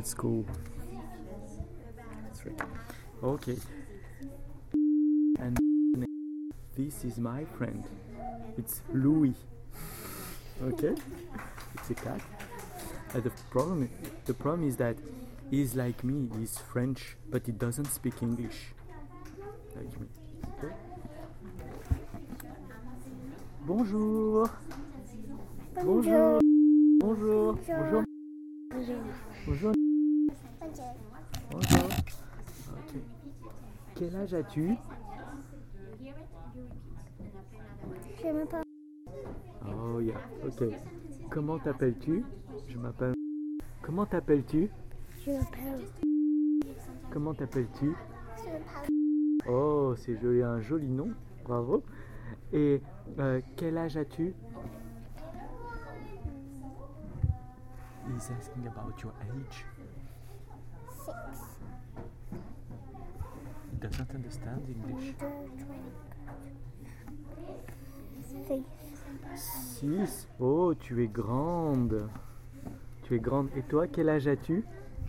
let's go. That's right. Okay. And this is my friend. It's Louis. Okay? It's a cat. The problem is that he's like me. He's French, but he doesn't speak English. Like me. Okay? Bonjour. Bonjour. Bonjour. Bonjour. Bonjour. Bonjour. Ok. Quel âge as-tu? Je m'appelle. Oh yeah. Ok. Comment t'appelles-tu? Je m'appelle. Comment t'appelles-tu? Je m'appelle. Comment t'appelles-tu? Je m'appelle. Oh, c'est joli, un joli nom. Bravo. Et quel âge as-tu? He's asking about your age. 6. He doesn't understand English. 6. Oh, tu es grande. Tu es grande. Et toi, quel âge as-tu?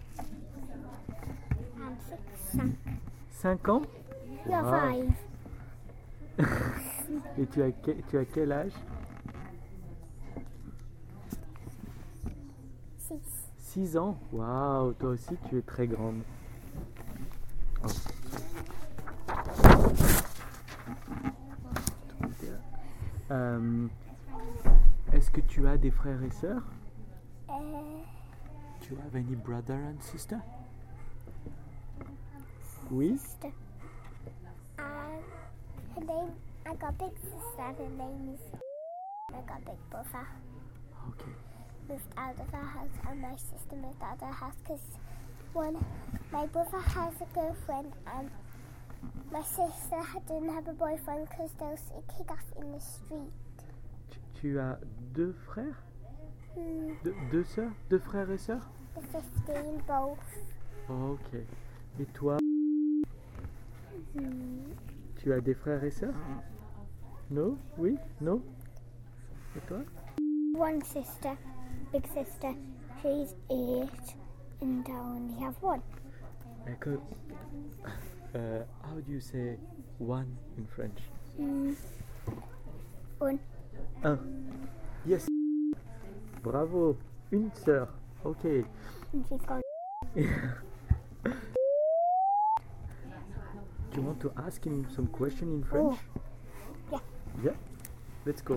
5. 5 ans? You're Wow. 5. Et tu as quel âge? 6. 6 ans? Waouh, toi aussi tu es très grande. Oh. Est-ce que tu as des frères et sœurs? Tu as any brother and sister? Oui? Sister. Her name, I got big sister. Her name is. I got big brother. Okay. Moved out of our house, and my sister moved out of our house because my brother has a girlfriend, and my sister didn't have a boyfriend because they were kicked off in the street. Tu as 2 frères? 2 sœurs? 2 frères et sœurs? The 15 both. Ok. Et toi? Tu as des frères et sœurs? Non? Oui? Non? Et toi? One sister, big sister, she's 8, and I only have one. D'accord. How do you say one in French? One. Un. Yes. Bravo. Une sœur. Ok. And she's got. Do you want to ask him some question in French? Oh. Yeah. Yeah. Let's go.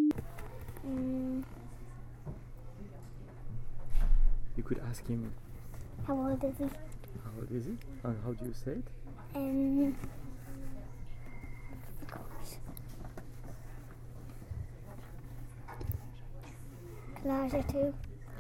You could ask him How old is he? how old is he and how do you say it? Class 2.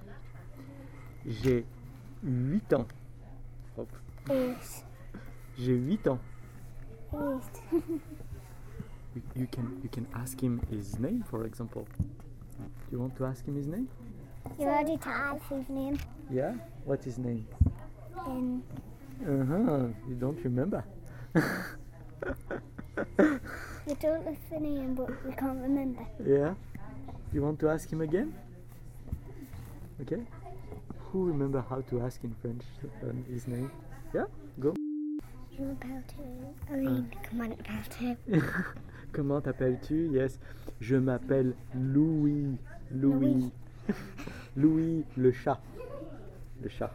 J'ai 8 ans. Hop. 8. J'ai 8 ans. 8. You can ask him his name, for example. Do you want to ask him his name? You already told his name. Yeah. What's his name? And You don't remember? you told us the name, but we can't remember. Yeah. You want to ask him again? Okay. Who remember how to ask in French his name? Yeah. Go. Je m'appelle tu. I mean, comment t'appelles-tu? Comment t'appelles-tu? Yes. Je m'appelle Louis. Louis. Louis le chat. Le chat.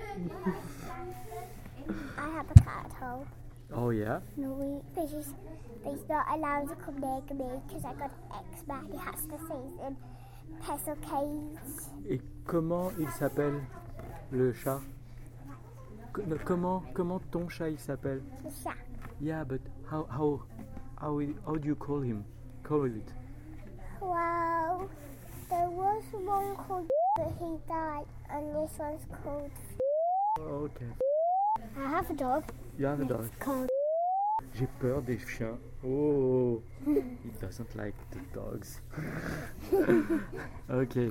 I have a cat at home. Oh yeah. No, but he's not allowed to come near me because I got eczema. He has to stay in pencil case. Et comment il s'appelle le chat? Comment ton chat il s'appelle? The chat. Yeah, but how do you call him? Call it. Well, there was one called but he died, and this one's called. Okay. I have a dog. You have a dog. It's called. J'ai peur des chiens. Oh, he doesn't like the dogs. Okay.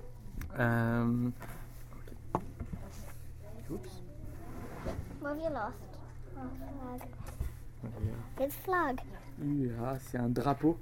Oops. What have you lost? Oh, flag. Yeah. It's flag. Ah, c'est un drapeau.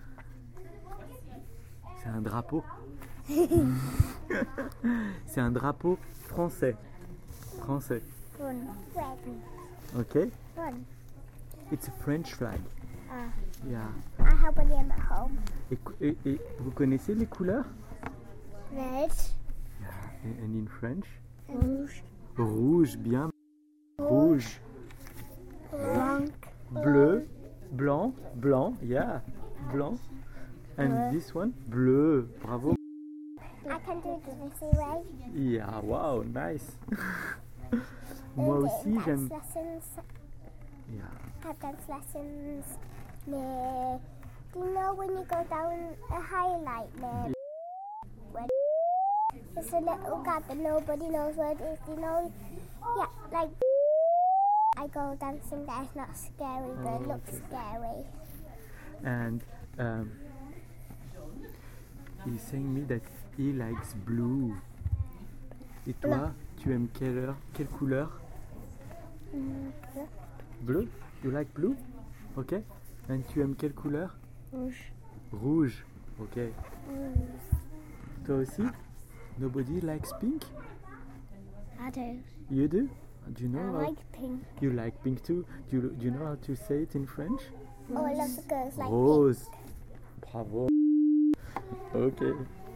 C'est un drapeau. C'est un drapeau français. français. One. Red. Ok? One. It's a French flag. Ah. Yeah. I have one at home. Et vous connaissez les couleurs? Red. Yeah. And in French? Rouge. Rouge, bien. Rouge. Blanc. Bleu. Blanc. Blanc. Yeah. Blanc. And Bleu. this one? Bleu. Bravo. I can do this way. Yeah. Wow. Nice. Moi aussi, j'aime. Lessons. Yeah. I've dance lessons. Near. Do you know when you go down a highlight near? When there's a little gap and nobody knows where it is. Do you know? Yeah, like I go dancing there. It's not scary, but it looks scary. And he's saying me that he likes blue. Et toi, tu aimes quelle couleur? Bleu? You like blue? Ok. And tu aimes quelle couleur? Rouge. Rouge. Ok. Toi aussi? Nobody likes pink? I do. You do? Do you know I how like pink. you like pink too? Do you know how to say it in French? Oh, I love the girls like pink. Rose. Bravo. Okay.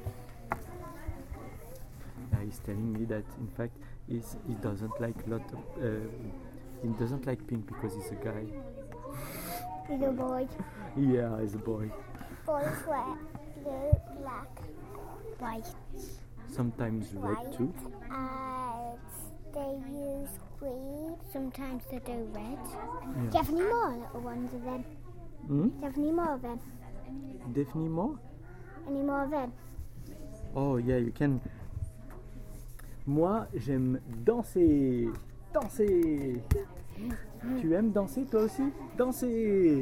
Yeah, he's telling me that in fact he doesn't like he doesn't like pink because he's a guy. He's a boy. Yeah, he's a boy. Boys wear blue, black, white. Sometimes red too. And they use green. Sometimes they do red. Yeah. Do you have any more little ones of them? Hmm? Do you have any more of them? Definitely more? Any more of them? Oh yeah, you can. Moi, j'aime danser. Danser. Tu aimes danser toi aussi? Danser.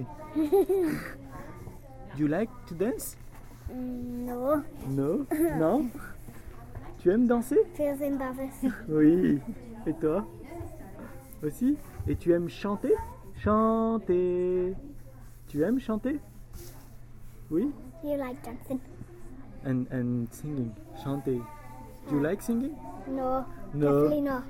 Do you like to dance? No. No? Non? Tu aimes danser? Feels embarrassing. Oui. Et toi? Aussi? Et tu aimes chanter? Chanter. Tu aimes chanter? Oui? You like dancing? And singing. Chanter. Do you like singing? No. No. Definitely not.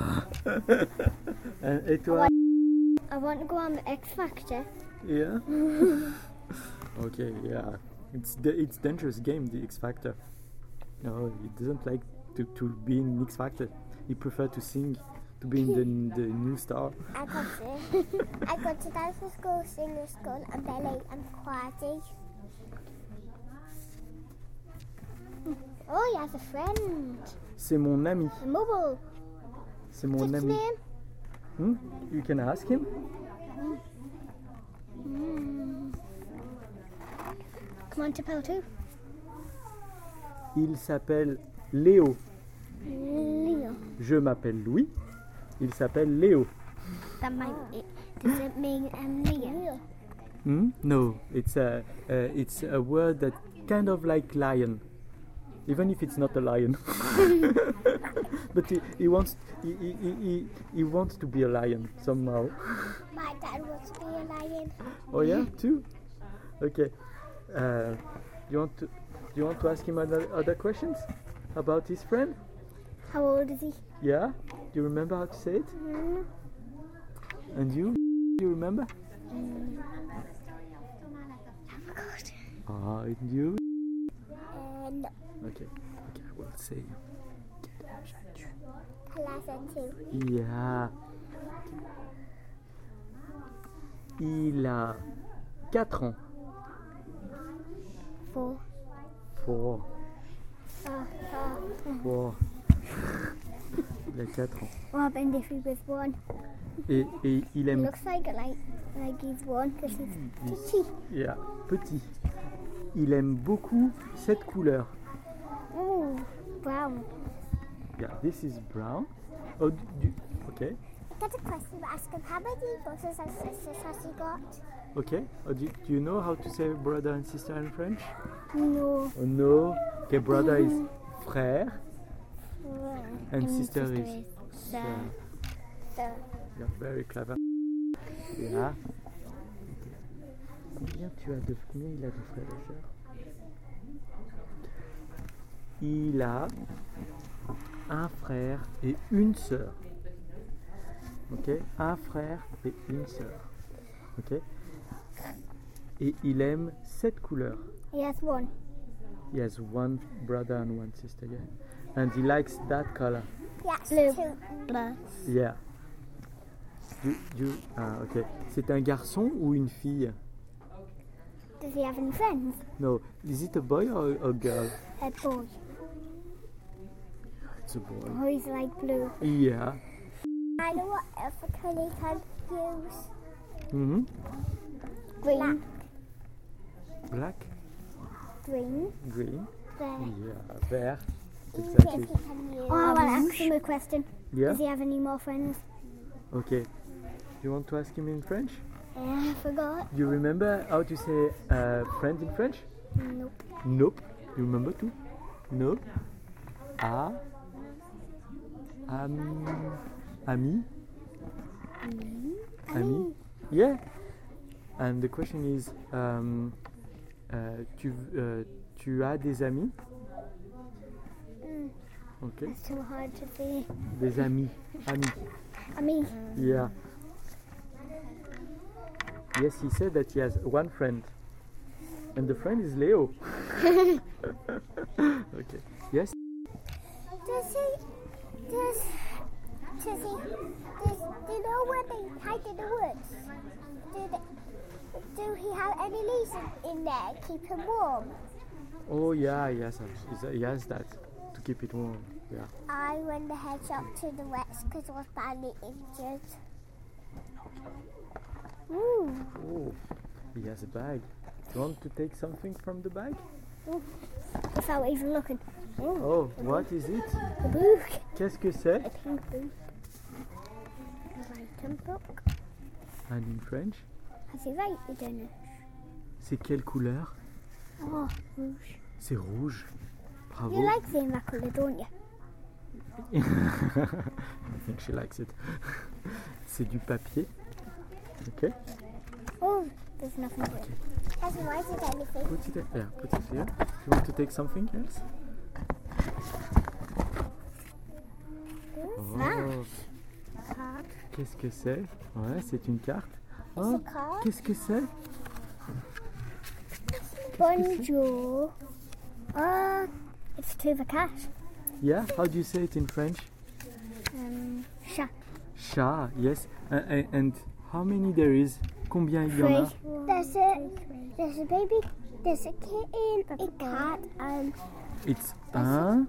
Et toi? I want to go on the X Factor. Yeah. Okay, yeah. It's dangerous game, the X Factor. No, he doesn't like to be in X Factor. He prefers to sing, to be in the new star. I got to dance for school, sing for school, and ballet and karate. Oh, he has a friend. C'est mon ami. A mobile. C'est mon What's his ami. name? Hmm? You can ask him. Come on to Pell 2. Il s'appelle Léo. Leo. Je m'appelle Louis. Il s'appelle Léo. That might does it mean Leo? Hmm? No, it's a word that kind of like lion, even if it's not a lion. But he wants to be a lion somehow. My dad wants to be a lion. Oh yeah, too. Okay. You want to ask him other questions about his friend? How old is he? Yeah. Do you remember how to say it? And you? Do you remember? Ah, and you? No. Okay. Okay, I will say. Lesson 2. Yeah. Il a 4 ans. 4. 4. 4. Il a 4 ans. What happened if he was 1? Et il He aime. looks like he's 1 because he's petit. Yeah, petit. Il aime beaucoup cette couleur. Ooh, brown. Yeah, this is brown. Oh, okay. That's a question to ask him. How many brothers and sisters has he got? Okay. Oh, do you know how to say brother and sister in French? No. Oh no. Okay, brother is frère and sister is sœur. So, Yeah, very clever. Yeah. Combien il a de frères et sœurs? Il a un frère et une sœur. Ok, un frère et une sœur. Ok. Et il aime 7 couleurs. He has one. He has one brother and one sister, yeah. And he likes that color. Yes, Blue. Blue. Yeah. Ok. C'est un garçon ou une fille? Does he have any friends? No. Is it a boy or a girl? A boy. It's a boy. Oh, he's like blue. Yeah. I know what other colour he can use. Mhm. Green. Black, Green. green. Red. Yeah. Vert. Pink Exactly. he can use. Oh, I want to ask him a question. Yeah. Does he have any more friends? Okay. You want to ask him in French? I forgot. You remember how to say friend in French? Nope. Nope. You remember too? No. Ah. Ami. Ami. Yeah. And the question is, tu as des amis? Okay. It's too hard to say. Des amis. Amis. I mean, Yeah. Yes, he said that he has one friend. And the friend is Leo. Okay. Yes? Does do you know when they hide in the woods? Do he have any leaves in there to keep him warm? Oh, yeah, yes. He has that to keep it warm. Yeah. I went the hedgehog to the Rex because I was badly injured. Ooh. Oh, he has a bag. You want to take something from the bag? without even looking. Oh, what is it? A book. Qu'est-ce que c'est? A pink book. A writing book. And in French? Has he written in it? C'est quelle couleur? Oh, rouge. C'est rouge. Bravo. You like seeing that colour, don't you? I think she likes it. C'est du papier. Okay. Oh, there's nothing there. Hasn't written anything. Put it here. You want to take something else? Oh. Qu'est-ce que c'est? Ouais, c'est une carte. Oh, a card. qu'est-ce que c'est? Bonjour. It's to the cat. Yeah, how do you say it in French? Chat. Chat, yes. And how many there is? Combien il y en a? There's a baby, there's a kitten, a cat, and It's un,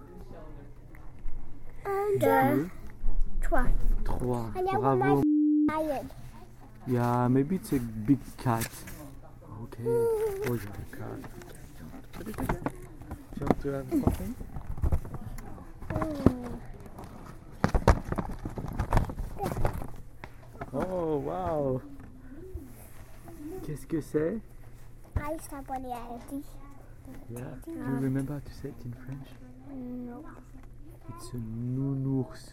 deux, Trois. trois. and then Bravo. lion. Yeah, maybe it's a big cat. Okay. Oh, you have a cat. Put it again. Do you want to have something? Oh, wow. Qu'est-ce que c'est? I used to have one here. Yeah. Do you remember how to say it in French? No. It's a nounours.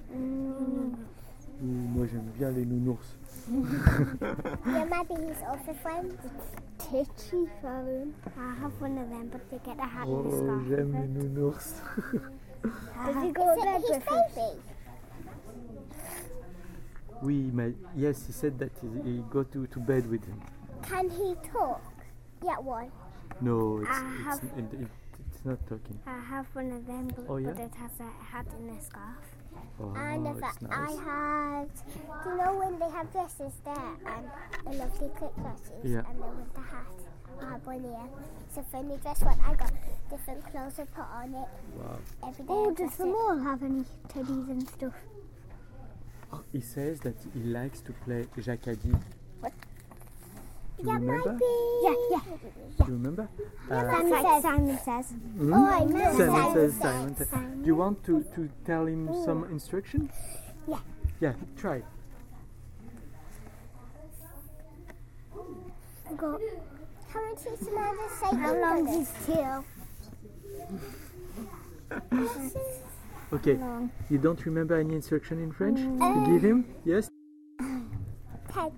Moi j'aime bien les nounours. Yeah, maybe he's also friends. Titchy phone. I have one of them, but they get a hat and a Oh, scarf. j'aime les nounours. Does he go Is to it bed his with us? baby? Oui, mais yes, he said that he go to bed with him. Can he talk? Yeah, one. No, I it's not talking. I have one of them, but, Oh, yeah? but it has a hat and a scarf. Oh, And if it's I nice. had, do you know when they have dresses there and the lovely clip dresses Yeah. and then with the hat? I have one here. It's a funny dress one. I got different clothes to put on it Wow. every day. Oh, I does dress the it. mall have any teddies and stuff? He says that he likes to play Jacadi. What? Do you Yeah, remember? might be. Yeah. Do you remember? That's like Simon says. Hmm? Oh, I know. Simon says. Do you want to tell him some instruction? Yeah. Yeah, try. Go. Come and teach Samantha say How long is his tail? Okay. Long. You don't remember any instruction in French to give him? Yes? Ted.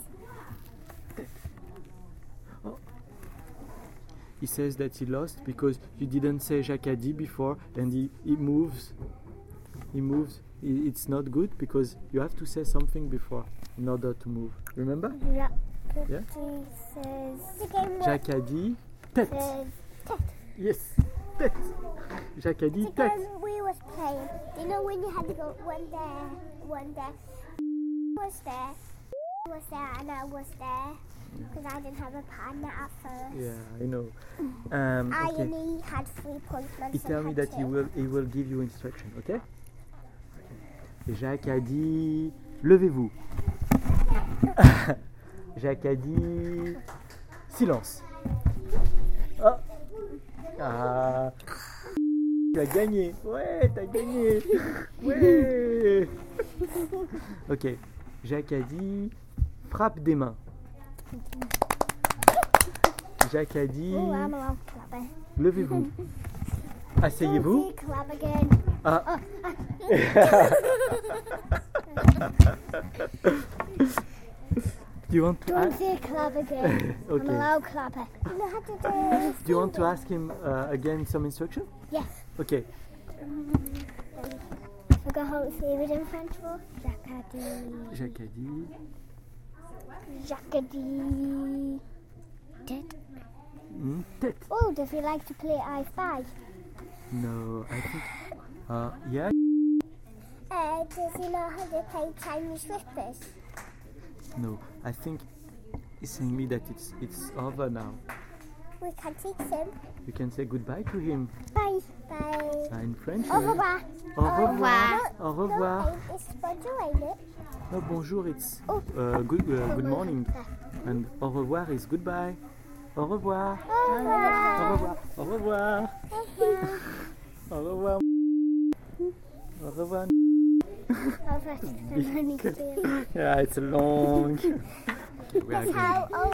He says that he lost because you didn't say Jacadi before and he moves it's not good because you have to say something before in order to move. Remember? Yeah. Yeah. Says The game was Jacques a dit tête. tête. Yes, tête. Jacques a dit The tête. game we was playing. You know when you had to go one there, was there, and I was there because I didn't have a partner at first. Yeah, I know. I Okay. only had 3 points. He tell me that he will give you instruction, okay? Et Jacques a dit levez-vous. Jacques a dit silence. Oh. Ah. Tu as gagné. Ouais, t'as gagné. Ouais. Ok. Jacques a dit frappe des mains. Jacques a dit oh, I'm allowed clapping. levez-vous. Asseyez-vous. Don't say clap again. Ah. Do you want to Don't ask? say clap again. I'm Okay. allowed clapping. You know how to do Do you want to ask him again some instruction? Yes. Okay. Forgot how to say it in French for Jacques Jacques a dit Jacques tête. tête. Oh, does he like to play I Spy? No, I think. Yeah. Does he know how to play Chinese whispers? No, I think he's saying me that it's over now. We can teach him. You can say goodbye to him Bye. Bye. in French. Au revoir. Au revoir. No, Au revoir. No, it's bonjour, ain't it? No, bonjour. It's Oh. good morning. And au revoir is goodbye. Au revoir. Au revoir. Au revoir. Au revoir. Au revoir. Au revoir. I've actually Yeah, it's long. We are going. How old